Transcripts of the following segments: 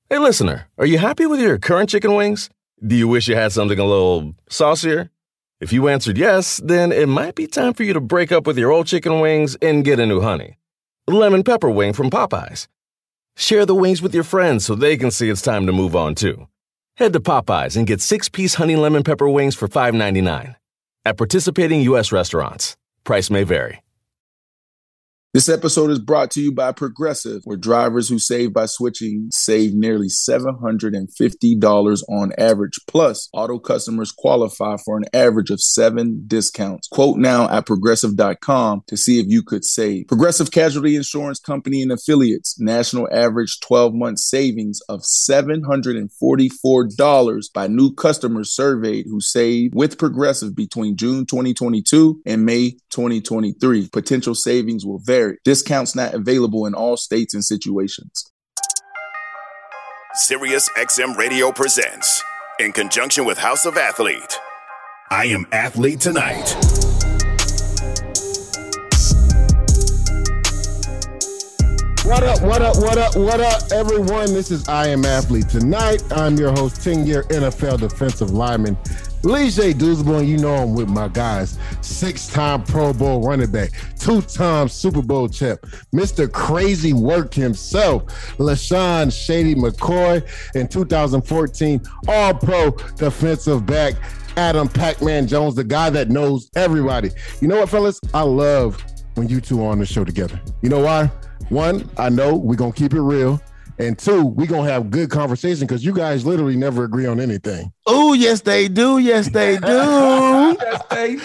Hey, listener, are you happy with your current chicken wings? Do you wish you had something a little saucier? If you answered yes, then it might be time for you to break up with your old chicken wings and get a new honey. Lemon pepper wing from Popeyes. Share the wings with your friends so they can see it's time to move on too. Head to Popeyes and get 6-piece honey lemon pepper wings for $5.99. At participating U.S. restaurants. Price may vary. This episode is brought to you by Progressive, where drivers who save by switching save nearly $750 on average. Plus, auto customers qualify for an average of 7 discounts. Quote now at Progressive.com to see if you could save. Progressive Casualty Insurance Company and Affiliates. National average 12-month savings of $744 by new customers surveyed who saved with Progressive between June 2022 and May 2023. Potential savings will vary. Discounts not available in all states and situations. Sirius XM Radio presents, in conjunction with House of Athlete, I Am Athlete Tonight. What up, everyone? This is I Am Athlete Tonight. I'm your host, 10-year NFL defensive lineman, Leger Douzable, and you know I'm with my guys. 6-time Pro Bowl running back, 2-time Super Bowl champ, Mr. Crazy Work himself, LeSean Shady McCoy, and 2014 All-Pro defensive back, Adam Pac-Man Jones, the guy that knows everybody. You know what, fellas? I love when you two are on the show together. You know why? 1, I know we're going to keep it real. And 2, we're going to have good conversation because you guys literally never agree on anything. Oh, yes, they do. Yes, they do. Yes, they do.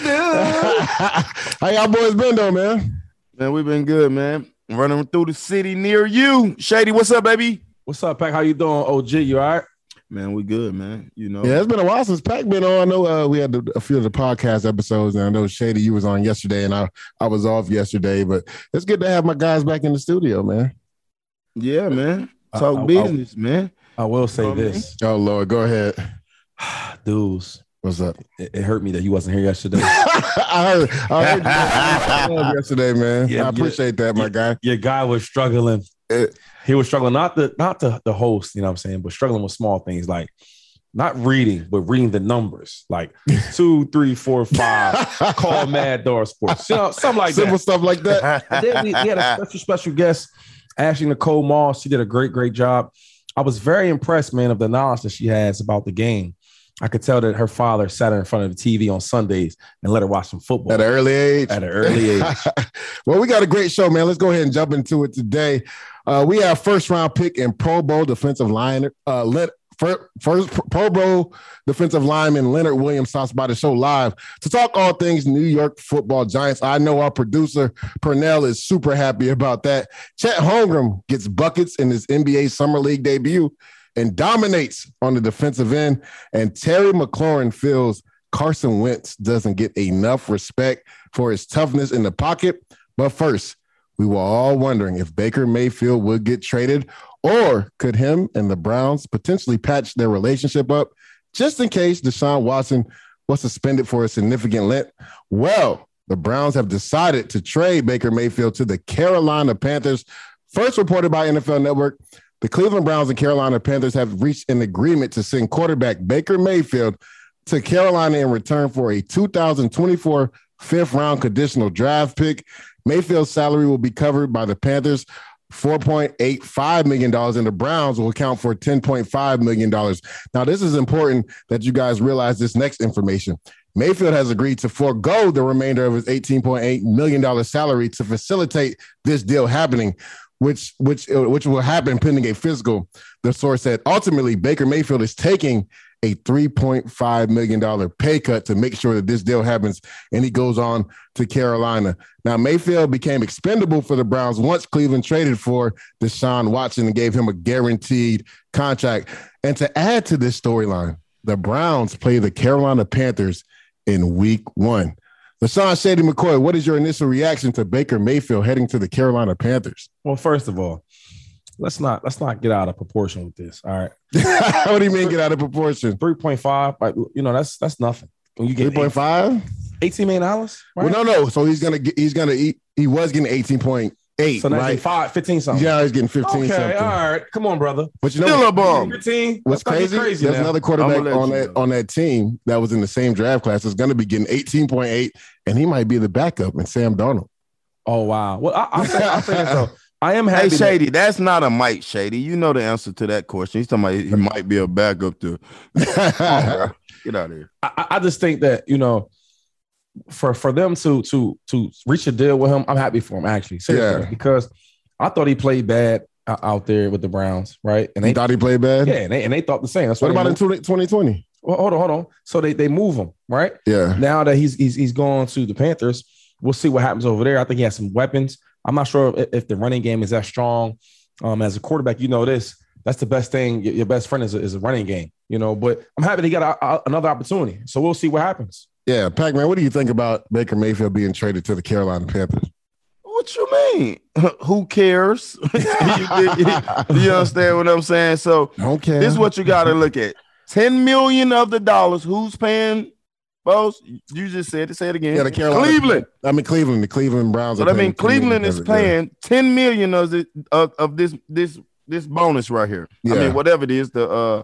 How y'all boys been, though, man? Man, we've been good, man. Running through the city near you. Shady, what's up, baby? What's up, Pac? How you doing, OG? You all right? Man, we good, man. You know. Yeah, it's been a while since Pac been on. I know we had a few of the podcast episodes, and I know, Shady, you was on yesterday, and I was off yesterday. But it's good to have my guys back in the studio, man. Yeah, man. Talk business, man. I will say this. Oh, Lord, go ahead. Dudes. What's up? It hurt me that you wasn't here yesterday. I heard you yesterday, man. Yeah, I appreciate that, my guy. Your guy was struggling. He was struggling, not the host, you know what I'm saying, but struggling with small things like not reading, but reading the numbers, like 2, 3, 4, 5, call Mad Dog Sports, you know, something like Simple stuff like that. And then we had a special guest, Ashley Nicole Moss. She did a great job. I was very impressed, man, of the knowledge that she has about the game. I could tell that her father sat her in front of the TV on Sundays and let her watch some football. At an early age? At an early age. Well, we got a great show, man. Let's go ahead and jump into it today. We have first-round pick and Pro Bowl defensive lineman, first Pro Bowl defensive lineman Leonard Williams stops by the show live to talk all things New York Football Giants. I know our producer, Pernell, is super happy about that. Chet Holmgren gets buckets in his NBA Summer League debut and dominates on the defensive end. And Terry McLaurin feels Carson Wentz doesn't get enough respect for his toughness in the pocket. But first, we were all wondering if Baker Mayfield would get traded, or could him and the Browns potentially patch their relationship up just in case Deshaun Watson was suspended for a significant length. Well, the Browns have decided to trade Baker Mayfield to the Carolina Panthers. First reported by NFL Network, the Cleveland Browns and Carolina Panthers have reached an agreement to send quarterback Baker Mayfield to Carolina in return for a 2024 fifth-round conditional draft pick. Mayfield's salary will be covered by the Panthers, $4.85 million, and the Browns will account for $10.5 million. Now, this is important that you guys realize this next information. Mayfield has agreed to forego the remainder of his $18.8 million salary to facilitate this deal happening, which will happen pending a physical. The source said, ultimately, Baker Mayfield is taking a $3.5 million pay cut to make sure that this deal happens, and he goes on to Carolina. Now, Mayfield became expendable for the Browns once Cleveland traded for Deshaun Watson and gave him a guaranteed contract. And to add to this storyline, the Browns play the Carolina Panthers in Week 1. LeSean Shady McCoy, what is your initial reaction to Baker Mayfield heading to the Carolina Panthers? Well, first of all, let's not get out of proportion with this. All right. What do you mean get out of proportion? 3.5, like, you know, that's nothing. When you get 3.5, $18 million. Right? Well, no. So he was getting 18.8 8. So now right? he's 15 something. Yeah, he's getting 15 Okay, something. all right. Come on, brother. But you know Still a bum. 15. what's That's crazy? There's now. another quarterback I'ma let you on that team that was in the same draft class that's going to be getting 18.8, and he might be the backup in Sam Darnold. Oh wow. Well, I'll say this though. I am happy. Hey, Shady, that's not a Mike Shady. You know the answer to that question. He's talking about he might be a backup to. Get out of here. I just think that, you know, for them to reach a deal with him, I'm happy for him, actually. Seriously, because I thought he played bad out there with the Browns, right? And they thought he played bad? Yeah, and they thought the same. That's what about in 2020? Well, hold on. So they move him, right? Yeah. Now that he's gone to the Panthers, we'll see what happens over there. I think he has some weapons. I'm not sure if the running game is that strong. As a quarterback, you know this. That's the best thing. Your best friend is a running game, you know. But I'm happy he got another opportunity. So we'll see what happens. Yeah, Pac-Man, what do you think about Baker Mayfield being traded to the Carolina Panthers? What you mean? Who cares? You understand what I'm saying? So okay. This is what you got to look at. $10 million of the dollars. Who's paying? Both. You just said it. Say it again. Yeah, the Carolina. Cleveland. The Cleveland Browns. But Cleveland is paying $10 million of this bonus right here. Yeah. I mean, whatever it is, the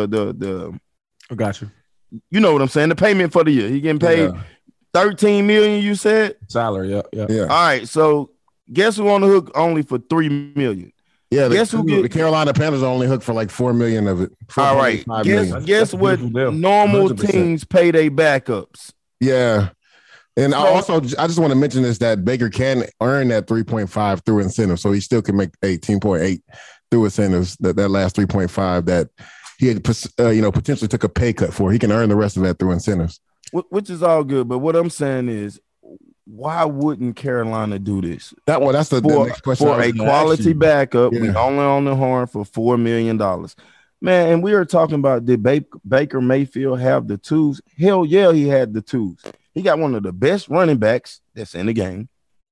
I got you. You know what I'm saying? The payment for the year. He getting paid $13 million. You said salary. Yeah. All right. So guess who on the hook only for $3 million? Yeah. The Carolina Panthers are only hooked for like $4 million of it. All right. Guess what? Normal 100%. Teams pay their backups. Yeah. And I just want to mention this, that Baker can earn that 3.5 through incentives, so he still can make 18.8 through incentives. That last 3.5 that he had, potentially took a pay cut for. He can earn the rest of that through incentives, which is all good. But what I'm saying is, why wouldn't Carolina do this? That's the next question. For a quality backup, we only on the horn for $4 million. Man, and we are talking about, did Baker Mayfield have the tools? Hell yeah, he had the tools. He got one of the best running backs that's in the game.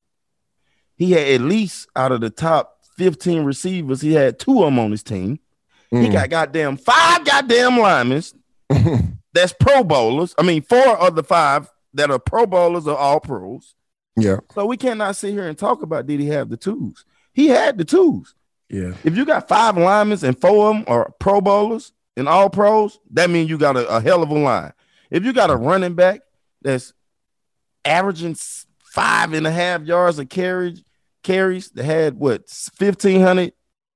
He had at least out of the top 15 receivers, he had 2 of them on his team. He got 5 goddamn linemen that's Pro Bowlers. I mean, 4 of the 5 that are Pro Bowlers are all pros. Yeah. So we cannot sit here and talk about, did he have the tools? He had the tools. Yeah. If you got 5 linemen and 4 of them are Pro Bowlers and all pros, that means you got a hell of a line. If you got a running back that's averaging 5.5 yards of carries that had 1,500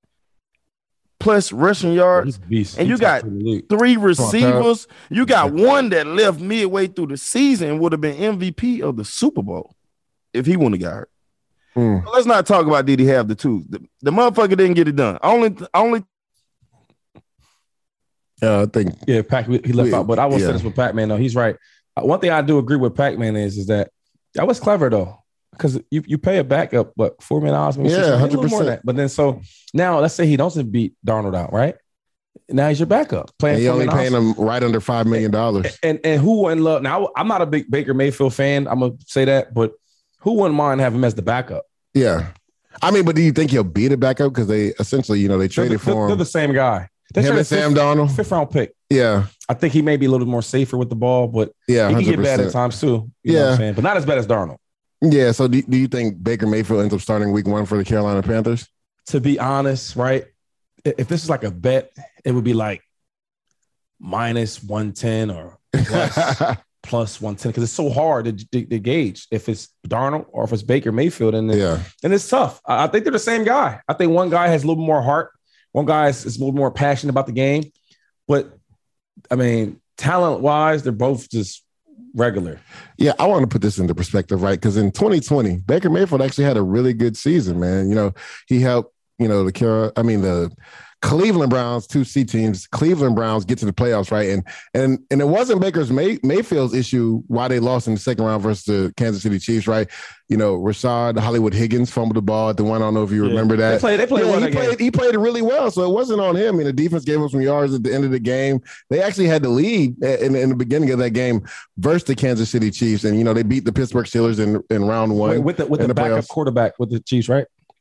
plus rushing yards, and you got 3 receivers. You got one that left midway through the season and would have been MVP of the Super Bowl if he wouldn't have got hurt. So let's not talk about did he have the tools. The motherfucker didn't get it done. Only. I think. Yeah, Pac, he left out, but I will say this with Pac-Man. No, he's right. One thing I do agree with Pac-Man is that was clever though. Because you pay a backup, but $4 million. Yeah, 100%. But then so now let's say he doesn't beat Darnold out, right? Now he's your backup. You're only paying him right under $5 million. And who wouldn't love? Now I'm not a big Baker Mayfield fan. I'm gonna say that, but who wouldn't mind having him as the backup? Yeah, I mean, but do you think he'll be the backup? Because they essentially, they traded for him. They're the same guy. Him and Sam Darnold, 5th round pick. Yeah, I think he may be a little more safer with the ball, but he can get bad at times too. You know what I'm saying? But not as bad as Darnold. Yeah. So do you think Baker Mayfield ends up starting week 1 for the Carolina Panthers? To be honest, right? If this is like a bet, it would be like minus 110 or plus 110 because it's so hard to gauge if it's Darnold or if it's Baker Mayfield. And it's tough. I think they're the same guy. I think one guy has a little more heart. One guy is a little more passionate about the game. But, I mean, talent-wise, they're both just regular. Yeah, I want to put this into perspective, right? Because in 2020, Baker Mayfield actually had a really good season, man. He helped, the Cleveland Browns, 2 C teams, Cleveland Browns get to the playoffs, right? And it wasn't Baker's Mayfield's issue why they lost in the second round versus the Kansas City Chiefs, right? Rashad Hollywood Higgins fumbled the ball at the one. I don't know if you remember that. They played he played it really well, so it wasn't on him. The defense gave him some yards at the end of the game. They actually had the lead in the beginning of that game versus the Kansas City Chiefs, and they beat the Pittsburgh Steelers in round 1 with the backup quarterback with the Chiefs, right?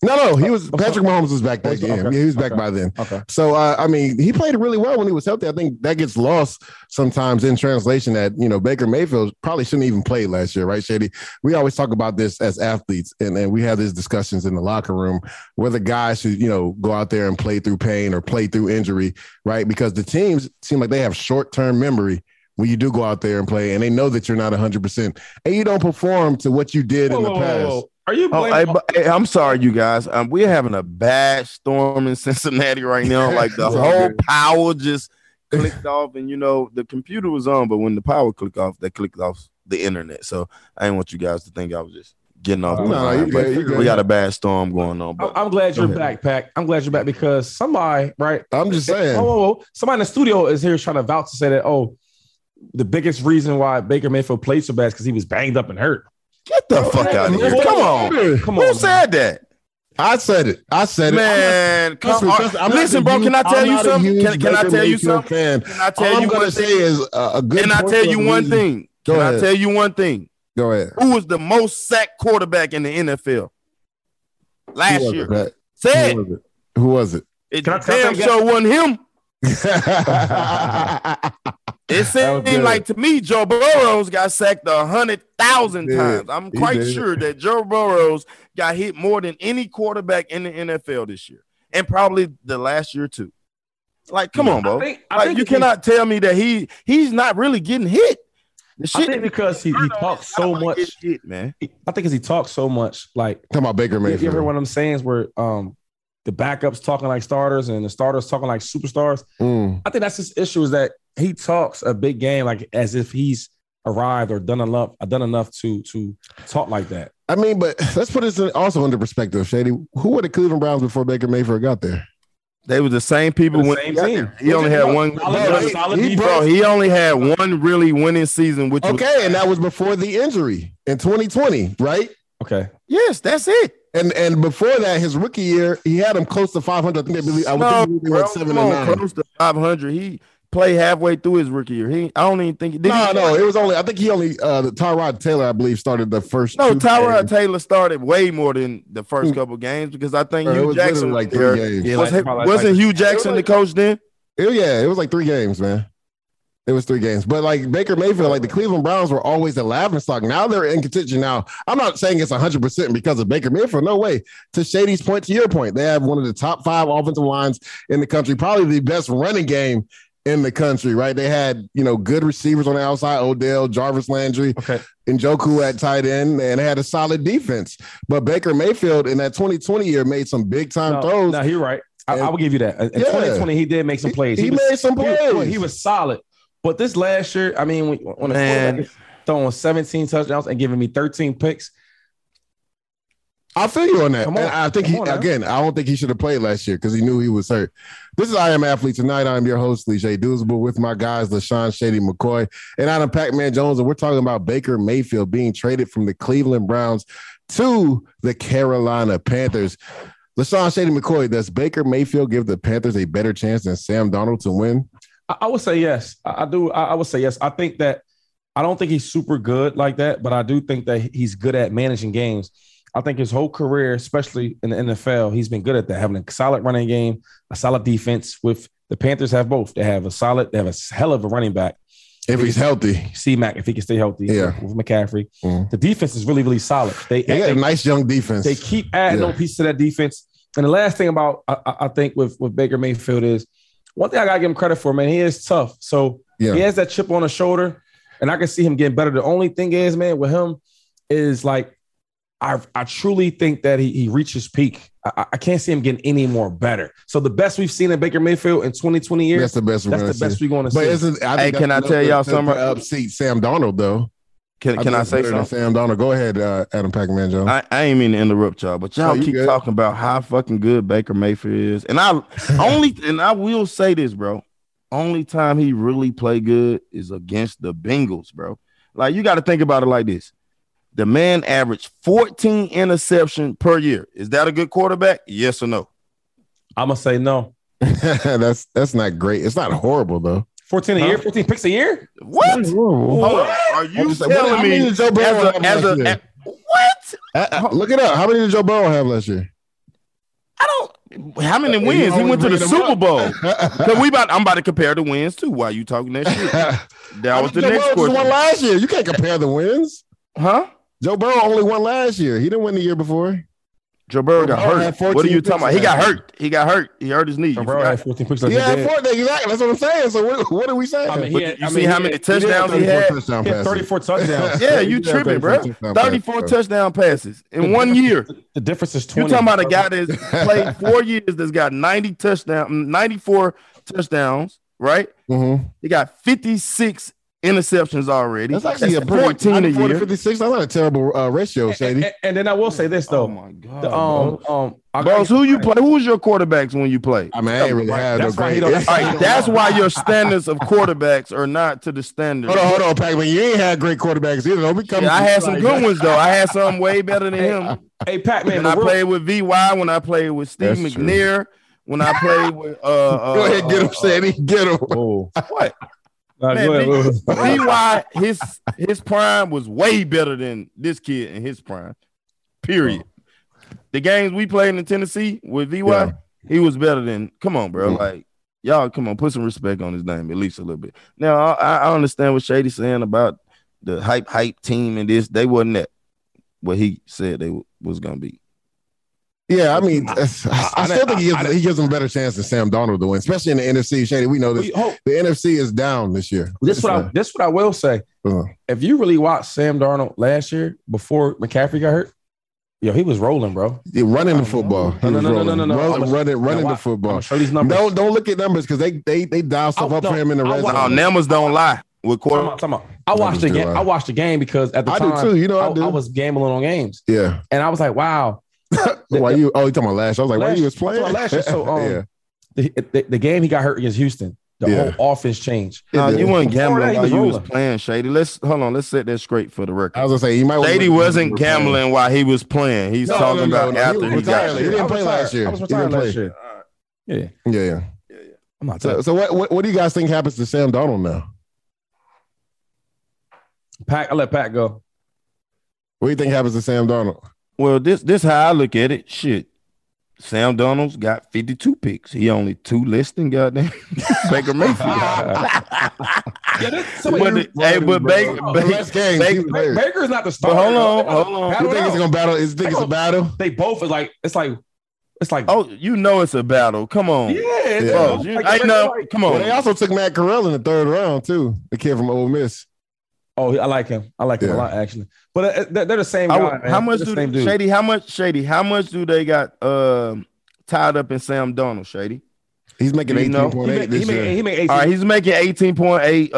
No, he was Patrick Mahomes was back that game. Okay. He was back by then. Okay. So I mean, he played really well when he was healthy. I think that gets lost sometimes in translation that, Baker Mayfield probably shouldn't even play last year, right, Shady? We always talk about this as athletes, and we have these discussions in the locker room whether guys should, go out there and play through pain or play through injury, right? Because the teams seem like they have short-term memory when you do go out there and play, and they know that you're not 100%, and you don't perform to what you did in the past. Whoa. Are you blaming? I'm sorry, you guys. We're having a bad storm in Cincinnati right now. Like the whole power just clicked off, and the computer was on, but when the power clicked off, they clicked off the internet. So I didn't want you guys to think I was just getting off. We got a bad storm going on. But I'm glad you're back, Pac. I'm glad you're back because somebody, right? I'm just saying. Somebody in the studio is here trying to vouch to say that, the biggest reason why Baker Mayfield played so bad is because he was banged up and hurt. Get the fuck out of here. Come on. Who said that? I said it. Man, listen, bro. Can I tell you something? Can I tell you something? Can I tell you one thing? Can I tell you one thing? Can I tell you one thing? Go ahead. Who was the most sacked quarterback in the NFL last year? Say it. Who was it? It damn sure wasn't him. It seemed like to me Joe Burrows got sacked 100,000 times. I'm quite sure that Joe Burrows got hit more than any quarterback in the NFL this year, and probably the last year too. Like, come on, bro. I think you cannot tell me that he's not really getting hit. I think because he talks so much, man. I think because he talks so much. Like, talking about Baker Mayfield. You ever heard one of them sayings where the backups talking like starters and the starters talking like superstars? I think that's his issue, is that he talks a big game like as if he's arrived or done enough to talk like that. I mean, but let's put this also into perspective, Shady. Who were the Cleveland Browns before Baker Mayfield got there? They were the same people when he got there. He only had one. He only had one really winning season, which and that was before the injury in 2020, right? Okay. Yes, that's it. And before that, his rookie year, he had him close to 500. I think they went 7-9. Close to 500. He played halfway through his rookie year. I don't even think. No. It was only. I think he only. Tyrod Taylor, I believe, started the first. No, Tyrod Taylor started way more than the first couple games because I think Hugh Jackson like 3 games. Yeah, wasn't Hugh Jackson the coach then? It was like 3 games, man. It was 3 games. But like Baker Mayfield, like the Cleveland Browns were always a laughingstock. Now they're in contention. Now, I'm not saying it's 100% because of Baker Mayfield. No way. To Shady's point, to your point, they have one of the top 5 offensive lines in the country, probably the best running game in the country, right? They had, good receivers on the outside, Odell, Jarvis Landry, and Njoku at tight end, and they had a solid defense. But Baker Mayfield in that 2020 year made some big-time throws. No, you're right. I will give you that. In 2020, he did make some plays. He made some plays. He was solid. But this last year, I mean, when the quarterback is throwing 17 touchdowns and giving me 13 picks, I feel you on that. And I think I don't think he should have played last year because he knew he was hurt. This is I Am Athlete Tonight. I'm your host, Leger Douzable, with my guys, LaShawn Shady McCoy and Adam Pac-Man Jones. And we're talking about Baker Mayfield being traded from the Cleveland Browns to the Carolina Panthers. LaShawn Shady McCoy, does Baker Mayfield give the Panthers a better chance than Sam Darnold to win? I would say yes. I do. I would say yes. I think that I don't think he's super good like that, but I do think that he's good at managing games. I think his whole career, especially in the NFL, he's been good at that, having a solid running game, a solid defense. With the Panthers have both. They have a hell of a running back. If he's healthy. C-Mac, if he can stay healthy. Yeah. With McCaffrey. The defense is really, really solid. They got a nice young defense. They keep adding on pieces to that defense. And the last thing about, I think, with Baker Mayfield is, one thing I got to give him credit for, man, he is tough. So he has that chip on his shoulder, and I can see him getting better. The only thing is, man, with him is like, I truly think that he reached his peak. I can't see him getting any more better. So the best we've seen in Baker Mayfield in 2020 years, that's the best we're going to see. But can I tell y'all something? Upseat Sam Darnold, though. Can I say something? Sam Darnold. Go ahead, Adam Pac-Man Jones. I ain't mean to interrupt y'all, but y'all keep talking about how fucking good Baker Mayfield is. And I will say this, bro. Only time he really played good is against the Bengals, bro. Like, you got to think about it like this. The man averaged 14 interceptions per year. Is that a good quarterback? Yes or no? I'm going to say no. That's not great. It's not horrible, though. 14 a year? 14 picks a year? What? Hold on. Are you telling me Joe Burrow what? Look it up. How many did Joe Burrow have last year? How many wins? He went to the Super Bowl. Because I'm about to compare the wins too. While you talking that shit, that was the next question. Won last year. You can't compare the wins, huh? Joe Burrow only won last year. He didn't win the year before. Joe Burrow got hurt. What are you talking about? He got hurt. He hurt his knee. Joe Burrow had 14 picks. Yeah, exactly. That's what I'm saying. So what are we saying? I mean, you see how many touchdowns he had? 34 touchdowns. Yeah, you tripping, bro. 34 touchdown passes in 1 year. The difference is 20. You're talking about a guy that's played 4 years that's got 94 touchdowns, right? Mm-hmm. He got 56 interceptions already. That's actually a 14 a year. 56. That's not a terrible ratio, Shady. And then I will say this though. Oh my god. Bros, who you play? Who's your quarterbacks when you play? I mean, I ain't really had no great. That's why your standards of quarterbacks are not to the standard. Hold on, Pac-Man. You ain't had great quarterbacks either. I had some good ones though. I had some way better than him. Hey, Pac-Man. When I played with VY, when I played with Steve McNair, when I played with go ahead, get him, Shady. Get him. What? Man, VY, his prime was way better than this kid in his prime. Period. The games we played in Tennessee with VY, he was better than. Come on, bro. Like y'all, come on, put some respect on his name at least a little bit. Now I understand what Shady's saying about the hype team and this. They wasn't that what he said they was gonna be. Yeah, I mean, I still think he gives them a better chance than Sam Darnold to win, especially in the NFC. Shady, we know this. The NFC is down this year. This what I will say. If you really watched Sam Darnold last year before McCaffrey got hurt, he was rolling, bro. Running the football. No. Running the football. Show these numbers. Don't look at numbers because they dial stuff up for him in the red zone. Numbers don't lie. I watched the game because at the time I do too. You know, I was gambling on games. Yeah, and I was like, wow. Why you? Oh, you talking about last year? I was like, why you was playing last year? So, the game he got hurt against Houston, the whole offense changed. No, you weren't gambling while you was playing, Shady. Let's set that straight for the record. I was gonna say Shady wasn't gambling while he was playing. He's talking about after he got. He didn't play last year. I was retired last year. Yeah. I'm not. So what do you guys think happens to Sam Darnold now? I'll let Pat go. What do you think happens to Sam Darnold? Well, this how I look at it. Shit, Sam Darnold's got 52 picks. He only 2 less than goddamn Baker Mayfield. Baker's not the starter. Hold on. You think it's gonna battle? Is think it's a battle? They both it's like. Oh, you know it's a battle. Come on. Come on. Well, they also took Matt Corral in the 3rd round too. The kid from Ole Miss. Oh, I like him. I like him a lot actually. But they're the same guy. How much do they, Shady? How much do they got tied up in Sam Darnold, Shady? He's making 18.8 this year. He made 18. All right, he's making 18.8.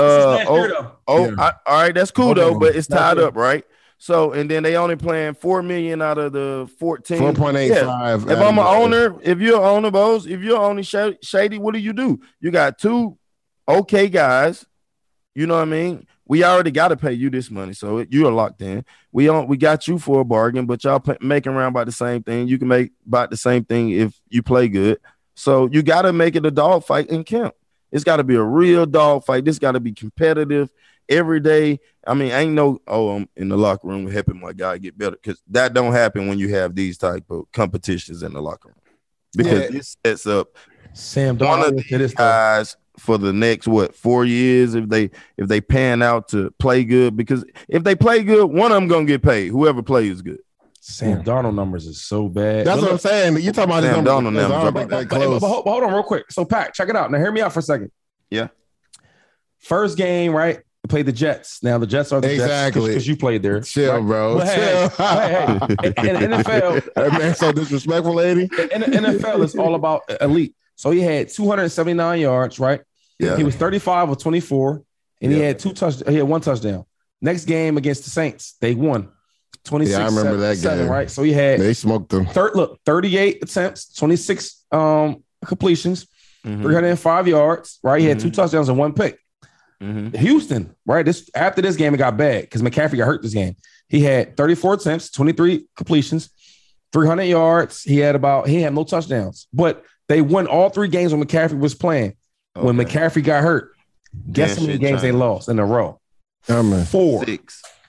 All right, that's cool though, but it's tied up, right? So, and then they only playing $4 million out of the 14. 4.85. If I'm an owner, if you're an owner, Bose, if you're owning Shady, what do? You got 2 okay guys. You know what I mean? We already got to pay you this money, so you are locked in. We got you for a bargain, but y'all making around about the same thing. You can make about the same thing if you play good. So you got to make it a dog fight in camp. It's got to be a real dog fight. This got to be competitive every day. I mean, ain't no, I'm in the locker room helping my guy get better, because that don't happen when you have these type of competitions in the locker room, because this sets up Sam one of these guys for the next 4 years if they pan out to play good, because if they play good, one of them gonna get paid, whoever plays good. Sam Darnold numbers is so bad. That's what I'm saying. You're talking about Sam Darnold numbers. But hold on real quick. So Pat, check it out. Now hear me out for a second. Yeah. First game, right? They played the Jets. Now the Jets are the Jets because you played there. Chill, right? bro. But hey. In the NFL, that man so disrespectful, lady. In the NFL, it's all about elite. So he had 279 yards, right? Yeah. He was 35 of 24, and he had 1 touchdown. Next game against the Saints, they won 26. Yeah, I remember that game. Right? So he had they smoked them. 38 attempts, 26 completions, 305 yards. Right? He had 2 touchdowns and 1 pick. Houston, right? After this game, it got bad because McCaffrey got hurt this game. He had 34 attempts, 23 completions, 300 yards. He had no touchdowns, but they won all 3 games when McCaffrey was playing. Okay. When McCaffrey got hurt, guess how many games they lost in a row? 4. 6.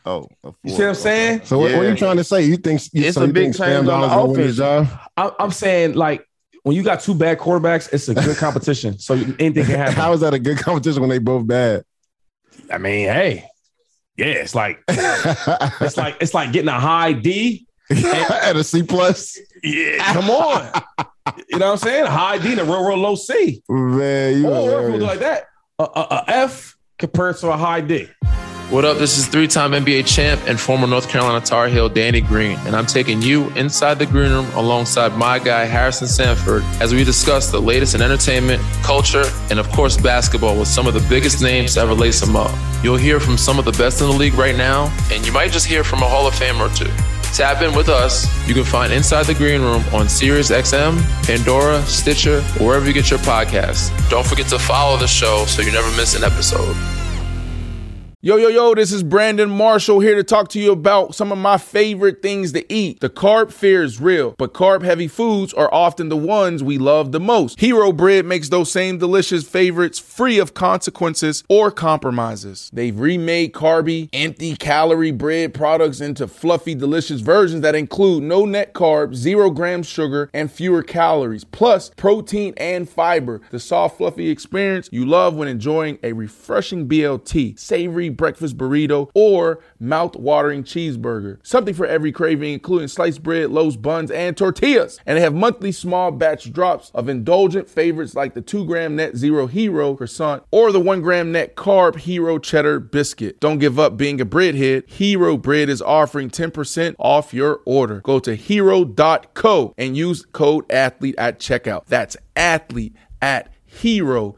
Oh, you see what I'm saying? So what are you trying to say? You think it's a big change on the offense? I'm saying, like, when you got two bad quarterbacks, it's a good competition. So anything can happen. How is that a good competition when they both bad? I mean, hey, yeah, it's like getting a high D and a C plus. Yeah, come on. You know what I'm saying? A high D and a real low C. Man, you or if you do like that, a F compared to a high D. What up? This is three-time NBA champ and former North Carolina Tar Heel Danny Green, and I'm taking you inside the green room alongside my guy Harrison Sanford as we discuss the latest in entertainment, culture, and of course basketball with some of the biggest names to ever lace them up. You'll hear from some of the best in the league right now, and you might just hear from a Hall of Famer or two. Tap in with us. You can find Inside the Green Room on SiriusXM, Pandora, Stitcher, or wherever you get your podcasts. Don't forget to follow the show so you never miss an episode. Yo, this is Brandon Marshall here to talk to you about some of my favorite things to eat. The carb fear is real, but carb-heavy foods are often the ones we love the most. Hero Bread makes those same delicious favorites free of consequences or compromises. They've remade carby, empty-calorie bread products into fluffy, delicious versions that include no net carbs, 0 grams sugar, and fewer calories, plus protein and fiber. The soft, fluffy experience you love when enjoying a refreshing BLT, savory breakfast burrito, or mouth-watering cheeseburger. Something for every craving, including sliced bread, loaves, buns, and tortillas. And they have monthly small batch drops of indulgent favorites like the 2-gram net Zero Hero croissant or the 1-gram net carb Hero cheddar biscuit. Don't give up being a breadhead. Hero Bread is offering 10% off your order. Go to hero.co and use code ATHLETE at checkout. That's athlete at hero,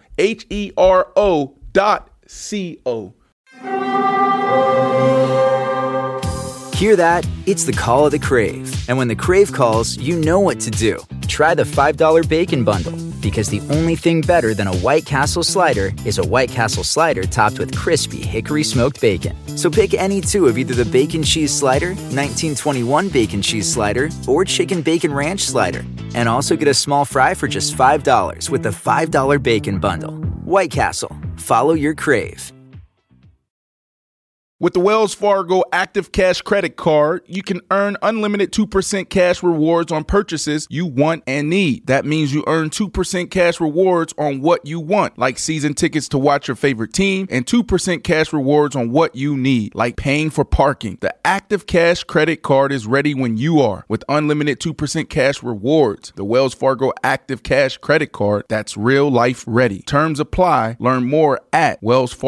HERO.co. Hear that? It's the call of the Crave. And when the Crave calls, you know what to do. Try the $5 Bacon Bundle, because the only thing better than a White Castle slider is a White Castle slider topped with crispy hickory smoked bacon. So pick any two of either the Bacon Cheese Slider, 1921 Bacon Cheese Slider, or Chicken Bacon Ranch Slider. And also get a small fry for just $5 with the $5 Bacon Bundle. White Castle. Follow your Crave. With the Wells Fargo Active Cash Credit Card, you can earn unlimited 2% cash rewards on purchases you want and need. That means you earn 2% cash rewards on what you want, like season tickets to watch your favorite team, and 2% cash rewards on what you need, like paying for parking. The Active Cash Credit Card is ready when you are, with unlimited 2% cash rewards. The Wells Fargo Active Cash Credit Card, that's real life ready. Terms apply. Learn more at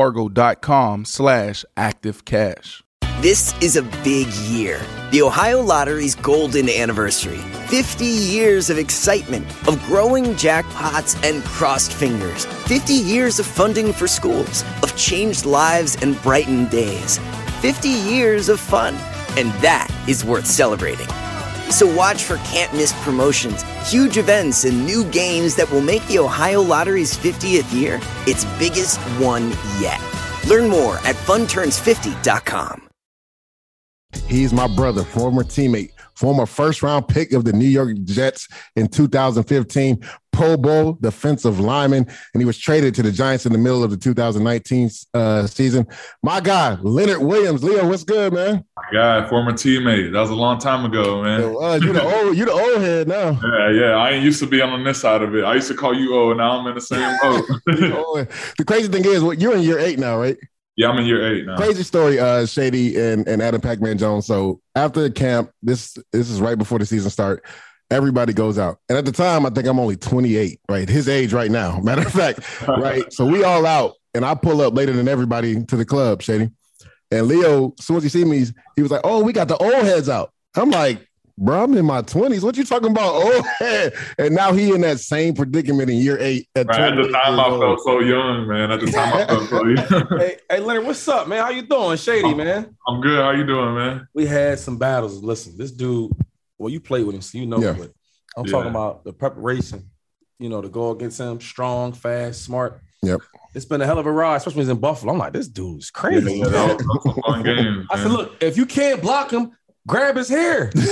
wellsfargo.com/active cash. This is a big year. The Ohio Lottery's golden anniversary. 50 years of excitement, of growing jackpots and crossed fingers. 50 years of funding for schools, of changed lives and brightened days. 50 years of fun, and that is worth celebrating. So watch for can't-miss promotions, huge events, and new games that will make the Ohio Lottery's 50th year its biggest one yet. Learn more at funturns50.com. He's my brother, former teammate, former first-round pick of the New York Jets in 2015, Pro Bowl defensive lineman, and he was traded to the Giants in the middle of the 2019 season. My guy, Leonard Williams. Leo, what's good, man? My guy, former teammate. That was a long time ago, man. You the old head now. Yeah. I ain't used to be on this side of it. I used to call you old. Now I'm in the same boat. The crazy thing is, you're in year 8 now, right? Yeah, I'm in year 8 now. Crazy story, Shady and Adam Pac-Man Jones. So after the camp, this is right before the season start. Everybody goes out. And at the time, I think I'm only 28, right? His age right now. Matter of fact, right? So we all out, and I pull up later than everybody to the club, Shady. And Leo, as soon as he see me, he was like, "Oh, we got the old heads out." I'm like, "Bro, I'm in my 20s. What you talking about, old head?" And now he in that same predicament in year 8. At the time, I felt so young, man. At the time, I felt so young. Hey, Leonard, what's up, man? How you doing? Shady, man. I'm good. How you doing, man? We had some battles. Listen, this dude, well, you played with him, so you know. Yeah. But I'm talking about the preparation, to go against him. Strong, fast, smart. Yep. It's been a hell of a ride, especially when he's in Buffalo. I'm like, this dude's crazy. Yeah, that was a fun game. I said, look, if you can't block him, grab his hair. We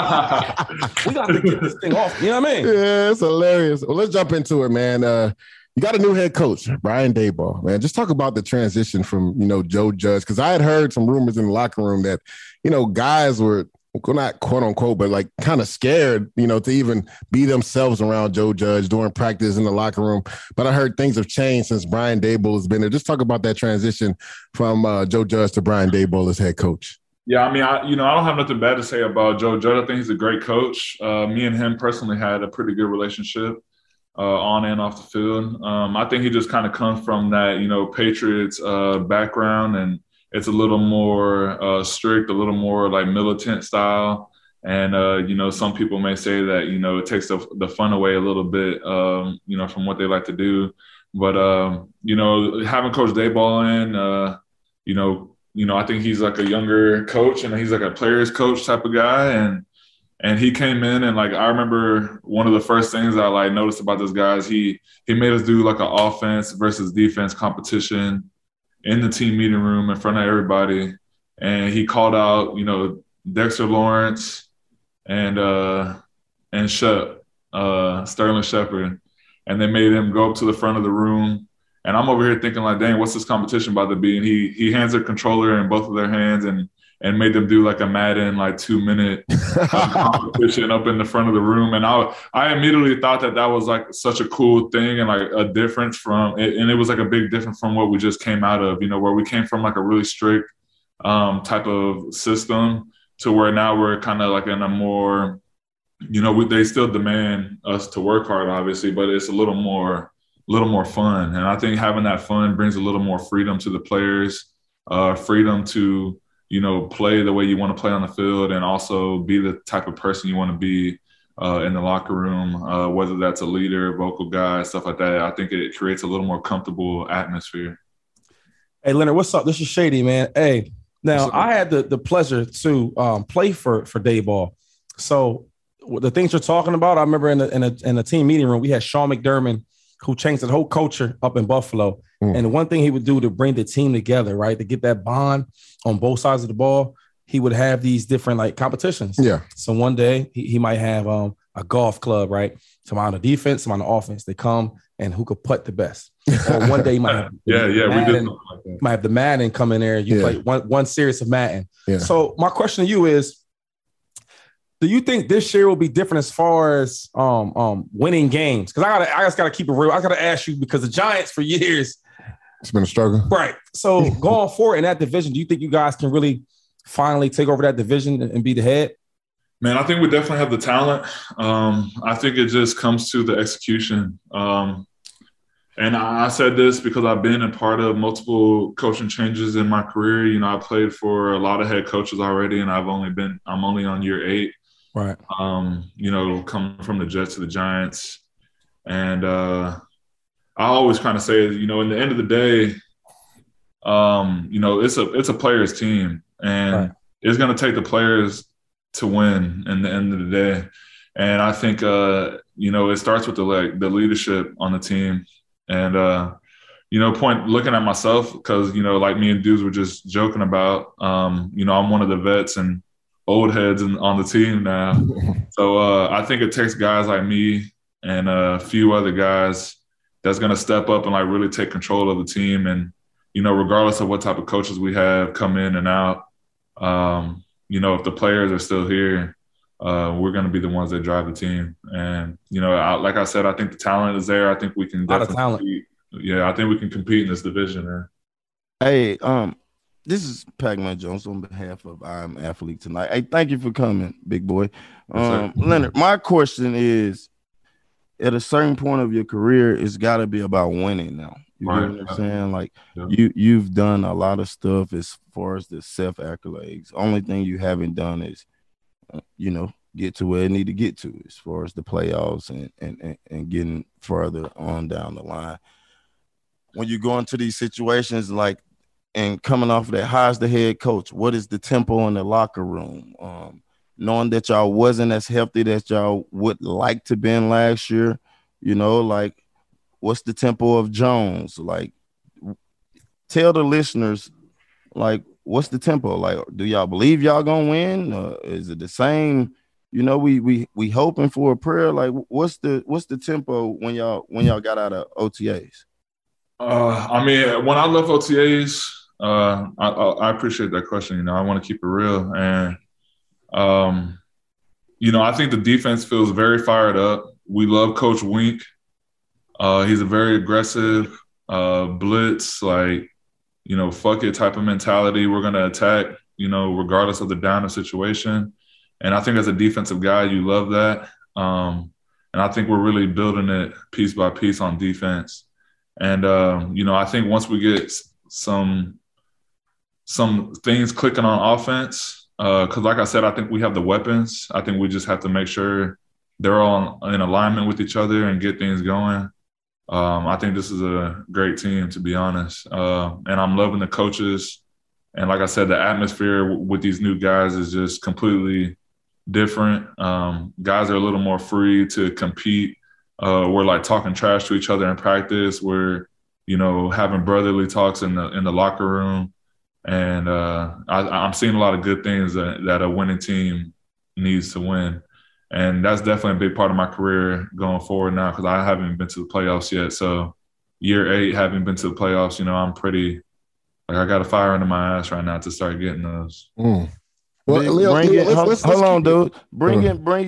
got to get this thing off. You know what I mean? Yeah, it's hilarious. Well, let's jump into it, man. You got a new head coach, Brian Daboll, man. Just talk about the transition from, Joe Judge. Because I had heard some rumors in the locker room that, guys were not quote unquote, but like kind of scared, to even be themselves around Joe Judge during practice in the locker room. But I heard things have changed since Brian Daboll has been there. Just talk about that transition from Joe Judge to Brian Daboll as head coach. Yeah, I mean, I don't have nothing bad to say about Joe Judge. I think he's a great coach. Me and him personally had a pretty good relationship on and off the field. I think he just kind of comes from that, Patriots background, and it's a little more strict, a little more like militant style. And, some people may say that, it takes the fun away a little bit, from what they like to do. But, having Coach Daboll in, I think he's like a younger coach and he's like a player's coach type of guy. And he came in and like, I remember one of the first things I like noticed about this guy is he made us do like an offense versus defense competition in the team meeting room in front of everybody. And he called out, Dexter Lawrence and Sterling Shepard. And they made him go up to the front of the room. And I'm over here thinking like, dang, what's this competition about to be? And he hands a controller in both of their hands and made them do like a Madden, like 2-minute competition up in the front of the room. And I immediately thought that was like such a cool thing and like a difference from it. And it was like a big difference from what we just came out of, where we came from like a really strict type of system to where now we're kind of like in a more, they still demand us to work hard, obviously, but it's a little more fun. And I think having that fun brings a little more freedom to the players, freedom to, play the way you want to play on the field and also be the type of person you want to be in the locker room, whether that's a leader, vocal guy, stuff like that. I think it creates a little more comfortable atmosphere. Hey, Leonard, what's up? This is Shady, man. Hey, now I had the pleasure to play for Daboll. So the things you're talking about, I remember in a team meeting room, we had Sean McDermott, who changed the whole culture up in Buffalo. And one thing he would do to bring the team together, right, to get that bond on both sides of the ball, he would have these different like competitions. Yeah. So one day he might have a golf club, right? Some on the defense, some on the offense. They come and who could putt the best. Or one day you might have we did something like that. Might have the Madden come in there. You play one series of Madden. Yeah. So my question to you is, do you think this year will be different as far as winning games? Because I just gotta keep it real. I gotta ask you because the Giants for years, it's been a struggle, right? So going forward in that division, do you think you guys can really finally take over that division and be the head? Man, I think we definitely have the talent. I think it just comes to the execution. And I said this because I've been a part of multiple coaching changes in my career. I played for a lot of head coaches already, and I'm only on year 8. Right. Coming from the Jets to the Giants. And I always kind of say, in the end of the day, it's a players team, and it's going to take the players to win in the end of the day. And I think, it starts with the leadership on the team. And, looking at myself, because, like me and dudes were just joking about, I'm one of the vets and old heads on the team now. So I think it takes guys like me and a few other guys that's going to step up and like really take control of the team. And, regardless of what type of coaches we have come in and out, if the players are still here, we're going to be the ones that drive the team. And, like I said, I think the talent is there. I think we can definitely compete. Yeah, I think we can compete in this division, man. Hey, this is Pac-Man Jones on behalf of I Am Athlete Tonight. Hey, thank you for coming, big boy. Leonard, my question is, at a certain point of your career, it's got to be about winning now. You get what I'm saying? Like, you've done a lot of stuff as far as the self-accolades. Only thing you haven't done is, get to where it need to get to as far as the playoffs and getting further on down the line. When you go into these situations, like, and coming off of that, how's the head coach? What is the tempo in the locker room? Knowing that y'all wasn't as healthy that y'all would like to been last year, like, what's the tempo of Jones? Like, tell the listeners, like, what's the tempo? Like, do y'all believe y'all gonna win? Is it the same You know, we hoping for a prayer. Like, what's the tempo when y'all got out of OTAs? I mean, when I left OTAs, I appreciate that question. You know, I want to keep it real, and you know, I think the defense feels very fired up. We love Coach Wink. He's a very aggressive blitz, like, you know, fuck it type of mentality. We're gonna attack, you know, regardless of the downer situation. And I think as a defensive guy, you love that. And I think we're really building it piece by piece on defense. And, you know, I think once we get some things clicking on offense, because like I said, I think we have the weapons. I think we just have to make sure they're all in alignment with each other and get things going. I think this is a great team, to be honest. And I'm loving the coaches. And like I said, the atmosphere with these new guys is just completely different. Guys are a little more free to compete. We're like talking trash to each other in practice. We're, you know, having brotherly talks in the locker room. And I'm seeing a lot of good things that a winning team needs to win. And that's definitely a big part of my career going forward now, because I haven't been to the playoffs yet. So year 8, having been to the playoffs, you know, I'm pretty – like I got a fire under my ass right now to start getting those. Well, Leo, hold on, dude. Bring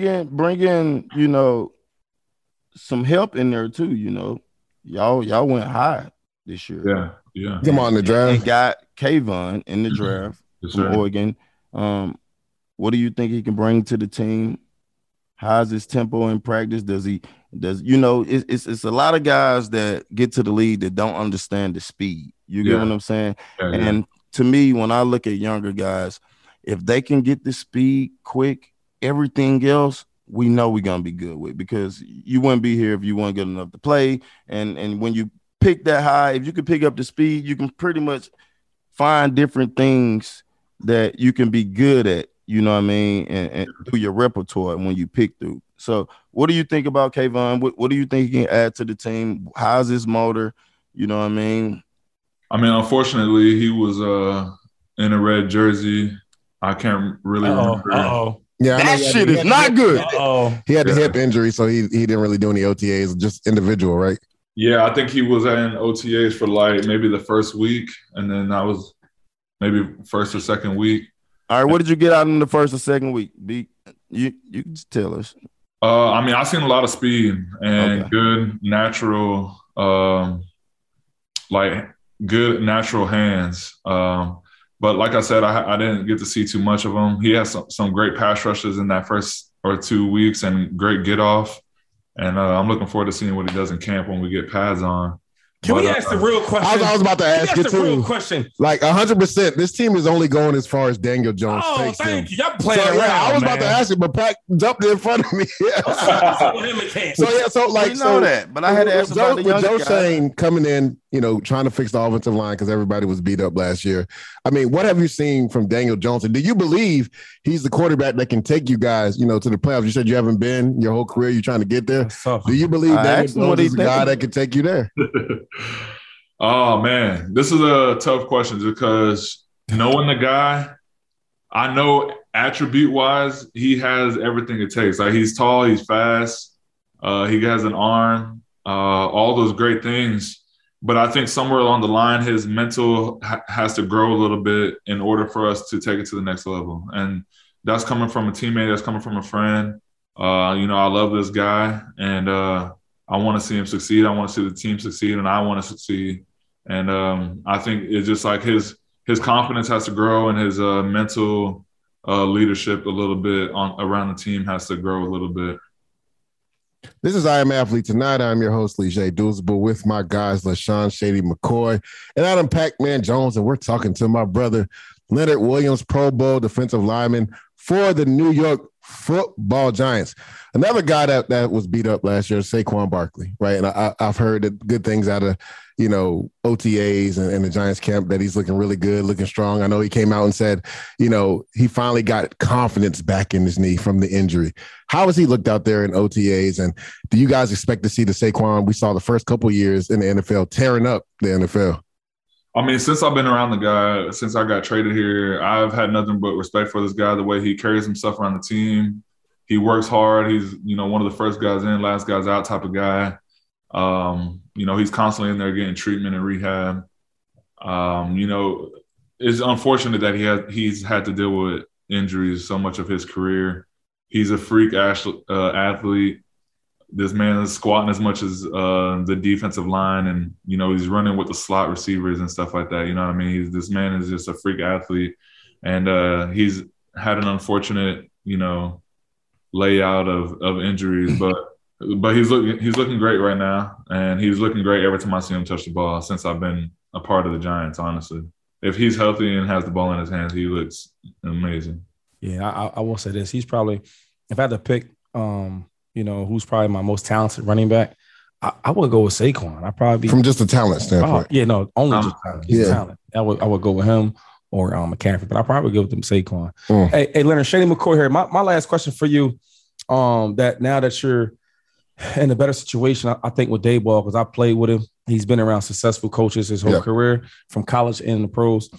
in, you know, some help in there too. You know, y'all went high this year. Yeah. Come on, the draft. And got Kayvon in the draft from Oregon. What do you think he can bring to the team? How's his tempo in practice? Does you know? It's a lot of guys that get to the league that don't understand the speed. You get what I'm saying? Yeah. And to me, when I look at younger guys, if they can get the speed quick, everything else we know we're gonna be good with, because you wouldn't be here if you weren't good enough to play. And when you pick that high, if you can pick up the speed, you can pretty much find different things that you can be good at. You know what I mean? And through your repertoire when you pick through. So what do you think about Kayvon? What do you think he can add to the team? How's his motor? You know what I mean? I mean, unfortunately, he was in a red jersey. I can't really remember. Yeah, that shit is not good. He had the hip injury, so he didn't really do any OTAs, just individual, right? Yeah, I think he was in OTAs for like maybe the first week, and then that was maybe first or second week. All right, what did you get out in the first or second week? You can just tell us. I mean, I've seen a lot of speed and good natural, good natural hands. But like I said, I didn't get to see too much of him. He has some great pass rushes in that first or 2 weeks and great get off. And I'm looking forward to seeing what he does in camp when we get pads on. Can we ask the real question? I was about to ask you too. Real question. Like 100%. This team is only going as far as Daniel Jones takes them. Thank you. Y'all playing around, I was about to ask you, but Pat jumped in front of me. But I had to ask about the young Joe guy. Shane coming in, you know, trying to fix the offensive line because everybody was beat up last year. I mean, what have you seen from Daniel Jones? And do you believe he's the quarterback that can take you guys, you know, to the playoffs? You said you haven't been your whole career. You're trying to get there. Do you believe Daniel Jones is the guy that can take you there? Oh, man, this is a tough question because knowing the guy, I know attribute-wise, he has everything it takes. Like, he's tall, he's fast, he has an arm, all those great things. But I think somewhere along the line, his mental has to grow a little bit in order for us to take it to the next level. And that's coming from a teammate, that's coming from a friend. You know, I love this guy, and I want to see him succeed. I want to see the team succeed, and I want to succeed. And I think it's just like his confidence has to grow, and his mental leadership a little bit around the team has to grow a little bit. This is I Am Athlete Tonight. I'm your host, Leger Douzable, with my guys, LaShawn Shady McCoy and Adam Pac-Man Jones, and we're talking to my brother, Leonard Williams, Pro Bowl defensive lineman for the New York Football Giants. Another guy that was beat up last year, Saquon Barkley, right? And I've heard good things out of, you know, OTAs and the Giants camp, that he's looking really good, looking strong. I know he came out and said, you know, he finally got confidence back in his knee from the injury. How has he looked out there in OTAs? And do you guys expect to see the Saquon we saw the first couple of years in the NFL tearing up the NFL? I mean, since I've been around the guy, since I got traded here, I've had nothing but respect for this guy, the way he carries himself around the team. he works hard. He's, one of the first guys in, last guys out type of guy. He's constantly in there getting treatment and rehab. It's unfortunate that he's had to deal with injuries so much of his career. He's a freak athlete. This man is squatting as much as the defensive line, and he's running with the slot receivers and stuff like that. You know what I mean? This man is just a freak athlete, and he's had an unfortunate layout of injuries, but he's looking great right now, and he's looking great every time I see him touch the ball since I've been a part of the Giants. Honestly, if he's healthy and has the ball in his hands, he looks amazing. Yeah, I will say this: he's probably, if I had to pick, who's probably my most talented running back, I would go with Saquon. I probably from just a talent standpoint. Only just talent. He's talent. I would go with him or McCaffrey, but I probably go with them Saquon. Hey, Leonard, Shady McCoy here. My last question for you, that now that you're in a better situation, I think with Daboll, because I played with him. He's been around successful coaches his whole career, from college and the pros.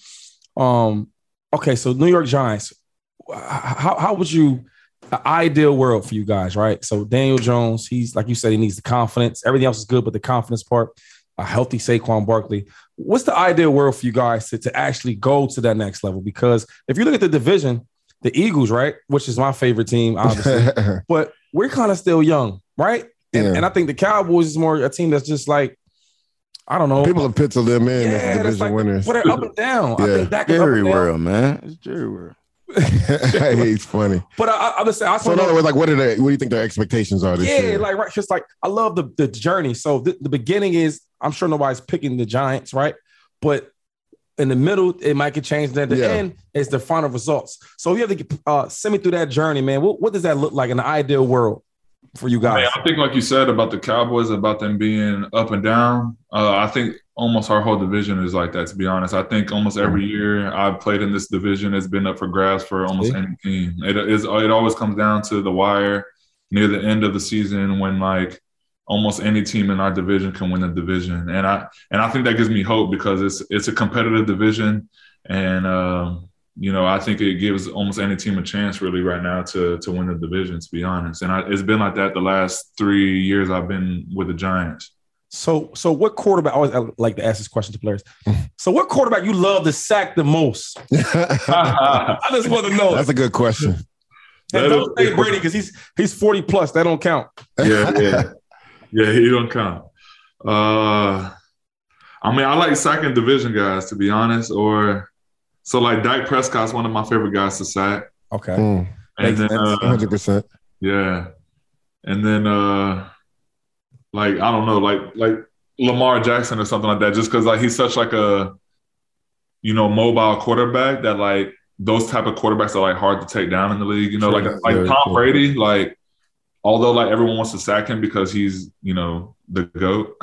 Okay, so New York Giants, how would you, the ideal world for you guys, right? So Daniel Jones, he's, like you said, he needs the confidence. Everything else is good, but the confidence part, a healthy Saquon Barkley. What's the ideal world for you guys to actually go to that next level? Because if you look at the division, the Eagles, right, which is my favorite team, obviously, but we're kind of still young, right? And I think the Cowboys is more a team that's just like, I don't know. People have penciled them in as division winners. But they're up and down. I think that Jerry World, man. It's Jerry World. He's funny. But I just say, so in other words, like, what do you think their expectations are this year? Right. Just like, I love the journey. So the beginning is, I'm sure nobody's picking the Giants, right? But in the middle, it might get changed. At the end, it's the final results. So you have to send me through that journey, man. What does that look like in the ideal world for you guys? I think, like you said about the Cowboys, about them being up and down, I think almost our whole division is like that, to be honest. I think almost every year I've played in this division, it's been up for grabs for almost any team. It always comes down to the wire near the end of the season when, like, almost any team in our division can win the division. And I think that gives me hope because it's a competitive division. And, I think it gives almost any team a chance really right now to win the division, to be honest. And it's been like that the last 3 years I've been with the Giants. So what quarterback, I always like to ask this question to players. So what quarterback you love to sack the most? I just want to know. That's a good question. And don't say Brady because he's 40 plus. That don't count. Yeah, he don't count. I like sacking division guys, to be honest. So like Dak Prescott's one of my favorite guys to sack. Okay. And then 100%. Yeah. And then I don't know, like Lamar Jackson or something like that, just because like he's such like a mobile quarterback that like those type of quarterbacks are like hard to take down in the league. Like Tom Brady, like although like everyone wants to sack him because he's the GOAT.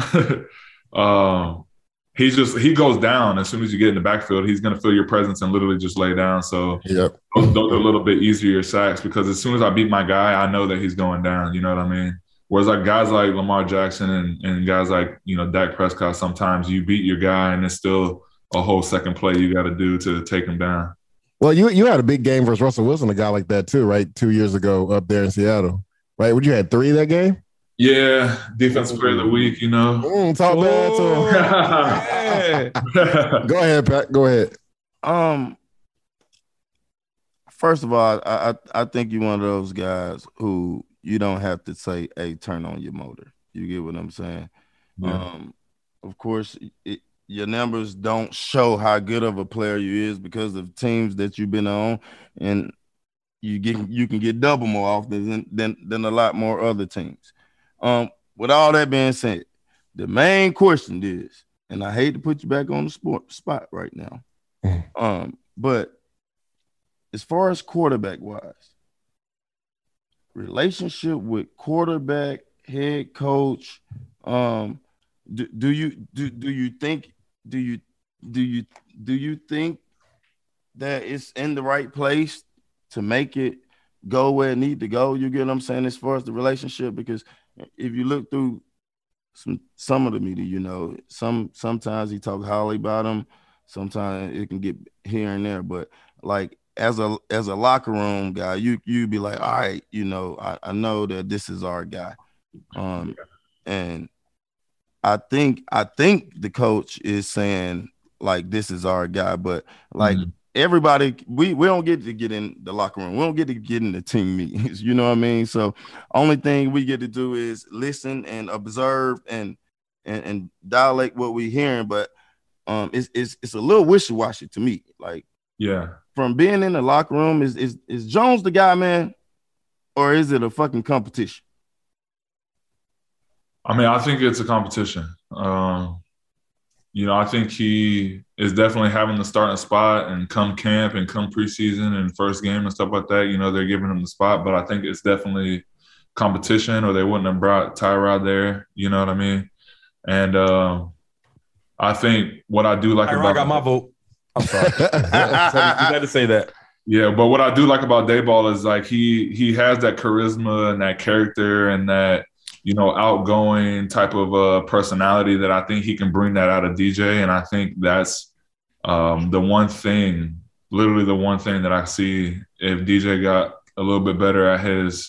He goes down as soon as you get in the backfield. He's going to feel your presence and literally just lay down. So those are a little bit easier sacks because as soon as I beat my guy, I know that he's going down. You know what I mean? Whereas like guys like Lamar Jackson and guys like Dak Prescott, sometimes you beat your guy and it's still a whole second play you got to do to take him down. Well, you had a big game versus Russell Wilson, a guy like that too, right? 2 years ago up there in Seattle, right? Would you had 3 that game? Yeah, defensive player of the week, Talk bad to him. Go ahead, Pat. Go ahead. First of all, I think you're one of those guys who you don't have to say, "Hey, turn on your motor." You get what I'm saying? Yeah. Of course, your numbers don't show how good of a player you is because of teams that you've been on, and you can get double more often than a lot more other teams. With all that being said, the main question is, and I hate to put you back on the spot right now, but as far as quarterback wise, relationship with quarterback, head coach, do you think that it's in the right place to make it go where it need to go? You get what I'm saying as far as the relationship? Because if you look through some of the media, sometimes he talks highly about him. Sometimes it can get here and there. But like as a locker room guy, you'd be like, all right, you know, I know that this is our guy. And I think the coach is saying like this is our guy, but like everybody, we don't get to get in the locker room. We don't get to get in the team meetings. You know what I mean? So only thing we get to do is listen and observe and dilate what we're hearing. But it's a little wishy-washy to me. Like, yeah, from being in the locker room, is Jones the guy, man, or is it a fucking competition? I mean, I think it's a competition. You know, I think he is definitely having the starting spot, and come camp and come preseason and first game and stuff like that, you know, they're giving him the spot. But I think it's definitely competition, or they wouldn't have brought Tyrod there. You know what I mean? And I think what I do like I got my vote. I'm sorry. You had to say that. Yeah, but what I do like about Daboll is like he has that charisma and that character and that, you know, outgoing type of personality that I think he can bring that out of DJ. And I think that's the one thing, literally the one thing that I see if DJ got a little bit better at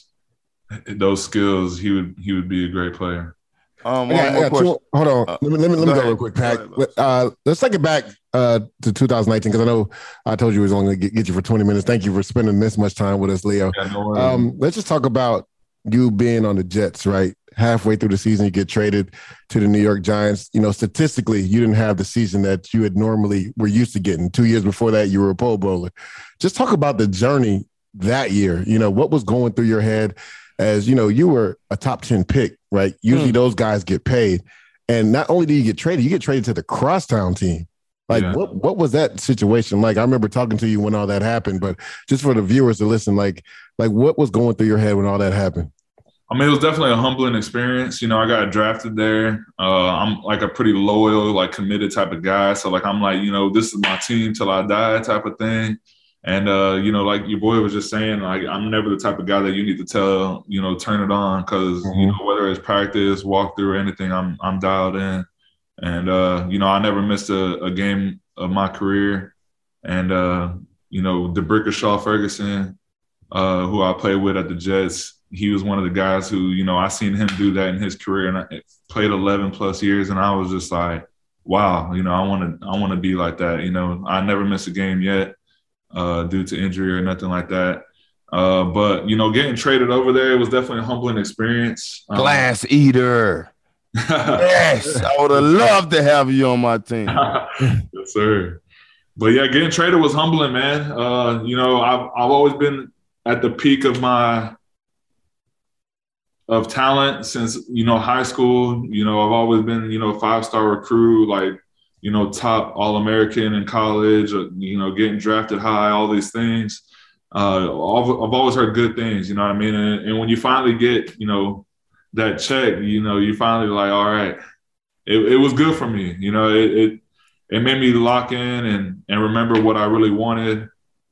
those skills, he would be a great player. Hold on. Let me go real quick, Pat. Let's take it back to 2019, because I know I told you it was only going to get you for 20 minutes. Thank you for spending this much time with us, Leo. Yeah, no worries. Let's just talk about you being on the Jets, right? Halfway through the season, you get traded to the New York Giants. You know, statistically, you didn't have the season that you had normally were used to getting. 2 years before that, you were a Pro Bowler. Just talk about the journey that year. You know, what was going through your head as, you know, you were a top 10 pick, right? Usually those guys get paid. And not only do you get traded to the Crosstown team. Like, what was that situation like? I remember talking to you when all that happened, but just for the viewers to listen, like what was going through your head when all that happened? I mean, it was definitely a humbling experience. You know, I got drafted there. I'm like a pretty loyal, like committed type of guy. So like, I'm like, you know, this is my team till I die type of thing. And, you know, like your boy was just saying, like, I'm never the type of guy that you need to tell, you know, turn it on. Cause you know, whether it's practice, walkthrough, or anything, I'm dialed in. And, you know, I never missed a game of my career. And, you know, DeBrickashaw Ferguson, who I played with at the Jets, he was one of the guys who, you know, I seen him do that in his career, and I played 11 plus years. And I was just like, wow, you know, I want to be like that. You know, I never missed a game yet due to injury or nothing like that. But, you know, getting traded over there, it was definitely a humbling experience. Glass eater. Yes, I would have loved to have you on my team. Yes, sir. But yeah, getting traded was humbling, man. You know, I've always been at the peak of talent since, you know, high school. You know, I've always been, you know, 5-star recruit, like, you know, top All-American in college, you know, getting drafted high, all these things. I've always heard good things, you know what I mean? And when you finally get, you know, that check, you know, you finally like, all right, it was good for me. You know, it made me lock in and remember what I really wanted.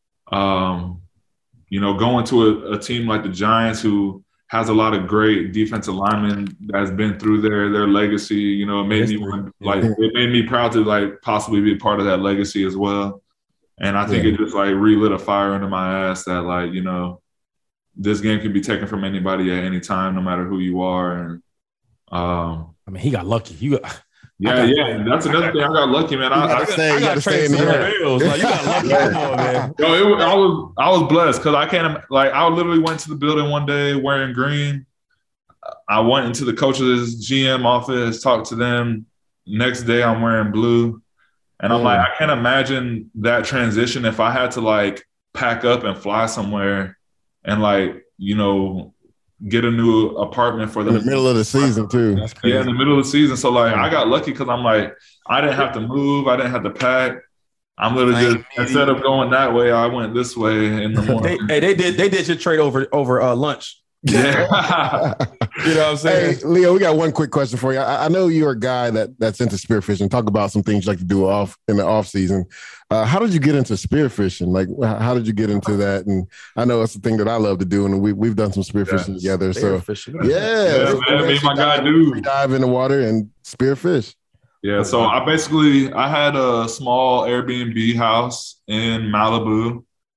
You know, going to a team like the Giants, who has a lot of great defensive linemen that's been through their legacy. You know, it made me proud to like possibly be a part of that legacy as well. And I think it just like relit a fire under my ass that, like, you know, this game can be taken from anybody at any time, no matter who you are. And I mean, he got lucky. Yeah. That's another thing. I got lucky, man. I got to stay in the Bills. Like, you got lucky. Come on, man. Yo, I was blessed, because I literally went to the building one day wearing green. I went into the coach's GM office, talked to them. Next day, I'm wearing blue. And I'm like, I can't imagine that transition if I had to like pack up and fly somewhere and like, you know, get a new apartment for them. In the middle of the season too. Yeah, in the middle of the season. So like, I got lucky because I'm like, I didn't have to move. I didn't have to pack. I'm literally just, instead of going that way, I went this way in the morning. they did your trade over lunch. Yeah. You know what I'm saying? Hey, Leo, we got one quick question for you. I know you're a guy that's into spearfishing. Talk about some things you like to do in the off season. How did you get into spearfishing? Like, how did you get into that? And I know it's a thing that I love to do, and we've done some spearfishing together. So yeah, man, me and my guy do dive in the water and spearfish. Yeah, so I had a small Airbnb house in Malibu.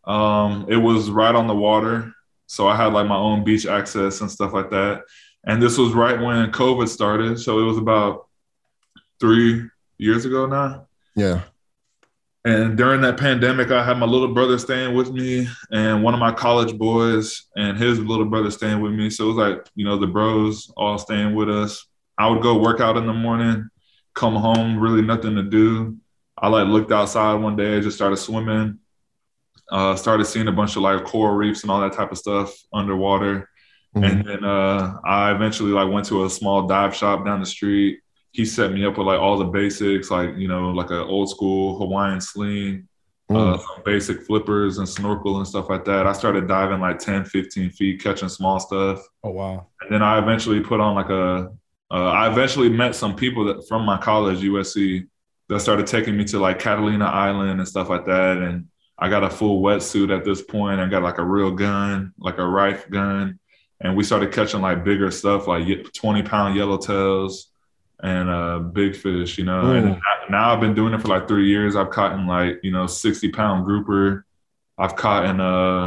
It was right on the water. So I had like my own beach access and stuff like that. And this was right when COVID started. So it was about 3 years ago now. Yeah. And during that pandemic, I had my little brother staying with me and one of my college boys and his little brother staying with me. So it was like, you know, the bros all staying with us. I would go work out in the morning, come home, really nothing to do. I like looked outside one day, just started swimming, started seeing a bunch of like coral reefs and all that type of stuff underwater. Mm-hmm. And then I eventually like went to a small dive shop down the street. He set me up with like all the basics, like, you know, like an old school Hawaiian sling, some basic flippers and snorkel and stuff like that. I started diving like 10, 15 feet, catching small stuff. Oh, wow. And then I eventually put on like I eventually met some people that from my college, USC, that started taking me to like Catalina Island and stuff like that. And I got a full wetsuit at this point. I got like a real gun, like a rifle gun. And we started catching like bigger stuff, like 20-pound yellowtails and big fish, you know. And now I've been doing it for like 3 years. I've caught in like, you know, 60-pound grouper. I've caught in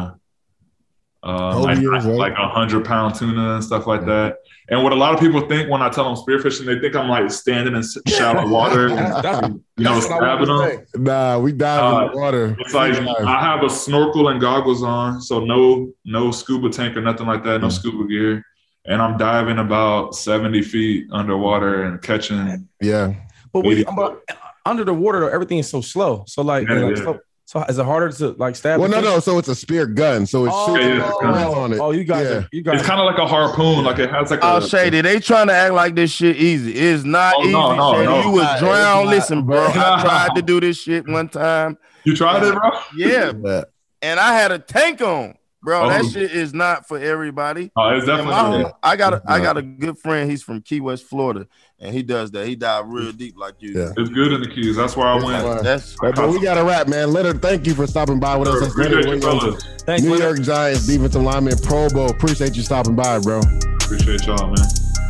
like 100-pound tuna and stuff like that. And what a lot of people think when I tell them spearfishing, they think I'm like standing in shallow water and, you know, stabbing them. Nah, we dive in the water. It's like I have a snorkel and goggles on, so no scuba tank or nothing like that, no scuba gear. And I'm diving about 70 feet underwater and catching. Yeah. But under the water, everything is so slow. So like, so is it harder to like stab? Well, no. So it's a spear gun. So it's on it. Oh, you guys. It's kind of like a harpoon. Like it has like Shady, they trying to act like this shit easy. It's not easy, Shady. You was drowned. Listen, bro. I tried to do this shit one time. You tried it, bro? Yeah. And I had a tank on. Bro, that shit is not for everybody. Oh, it's definitely. I got a good friend. He's from Key West, Florida, and he does that. He dives real deep like you. Yeah. It's good in the Keys. That's where I went. But we got to wrap, man. Leonard, thank you for stopping by with us. Thanks, New York Giants defensive lineman, Pro Bowl. Appreciate you stopping by, bro. Appreciate y'all, man.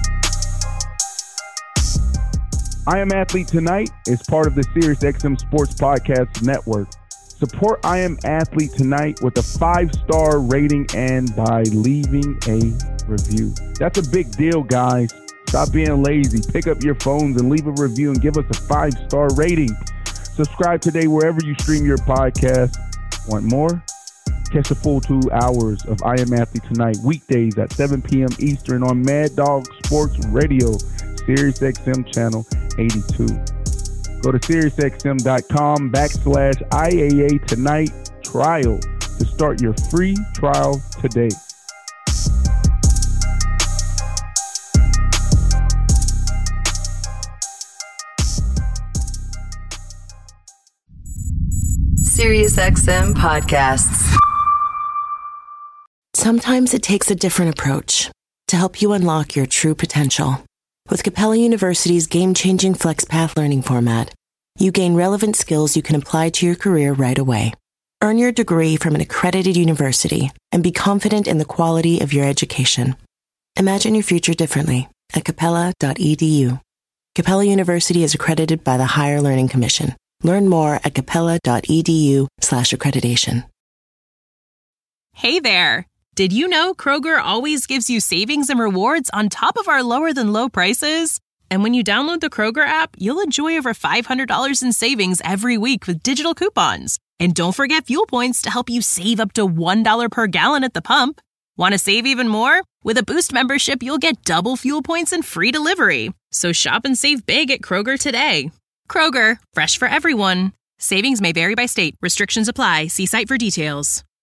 I Am Athlete Tonight is part of the SiriusXM Sports Podcast Network. Support I Am Athlete Tonight with a 5-star rating and by leaving a review. That's a big deal, guys. Stop being lazy. Pick up your phones and leave a review and give us a 5-star rating. Subscribe today wherever you stream your podcast. Want more? Catch the full 2 hours of I Am Athlete Tonight weekdays at 7 p.m. Eastern on Mad Dog Sports Radio, SiriusXM Channel 82. Go to SiriusXM.com/IAA Tonight trial to start your free trial today. SiriusXM Podcasts. Sometimes it takes a different approach to help you unlock your true potential. With Capella University's game-changing FlexPath learning format, you gain relevant skills you can apply to your career right away. Earn your degree from an accredited university and be confident in the quality of your education. Imagine your future differently at capella.edu. Capella University is accredited by the Higher Learning Commission. Learn more at capella.edu/accreditation. Hey there. Did you know Kroger always gives you savings and rewards on top of our lower than low prices? And when you download the Kroger app, you'll enjoy over $500 in savings every week with digital coupons. And don't forget fuel points to help you save up to $1 per gallon at the pump. Want to save even more? With a Boost membership, you'll get double fuel points and free delivery. So shop and save big at Kroger today. Kroger, fresh for everyone. Savings may vary by state. Restrictions apply. See site for details.